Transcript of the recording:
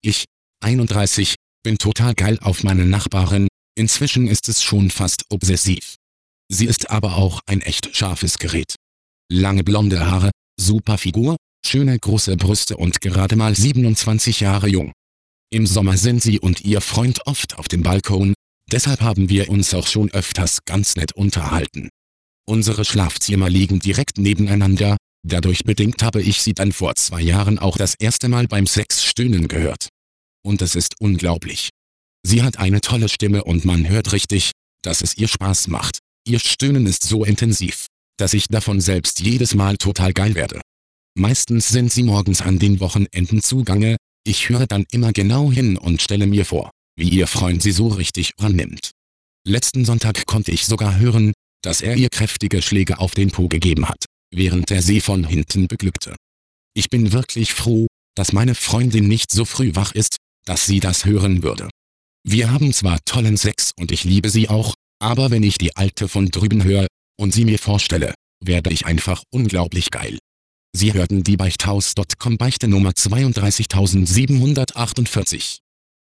Ich, 31, bin total geil auf meine Nachbarin, inzwischen ist es schon fast obsessiv. Sie ist aber auch ein echt scharfes Gerät. Lange blonde Haare, super Figur, schöne große Brüste und gerade mal 27 Jahre jung. Im Sommer sind sie und ihr Freund oft auf dem Balkon, deshalb haben wir uns auch schon öfters ganz nett unterhalten. Unsere Schlafzimmer liegen direkt nebeneinander, dadurch bedingt habe ich sie dann vor 2 Jahren auch das erste Mal beim Sex stöhnen gehört. Und es ist unglaublich. Sie hat eine tolle Stimme und man hört richtig, dass es ihr Spaß macht. Ihr Stöhnen ist so intensiv, dass ich davon selbst jedes Mal total geil werde. Meistens sind sie morgens an den Wochenenden zugange, ich höre dann immer genau hin und stelle mir vor, wie ihr Freund sie so richtig rannimmt. Letzten Sonntag konnte ich sogar hören, dass er ihr kräftige Schläge auf den Po gegeben hat, während er sie von hinten beglückte. Ich bin wirklich froh, dass meine Freundin nicht so früh wach ist, dass sie das hören würde. Wir haben zwar tollen Sex und ich liebe sie auch, aber wenn ich die Alte von drüben höre und sie mir vorstelle, werde ich einfach unglaublich geil. Sie hörten die Beichthaus.com Beichte Nummer 32748.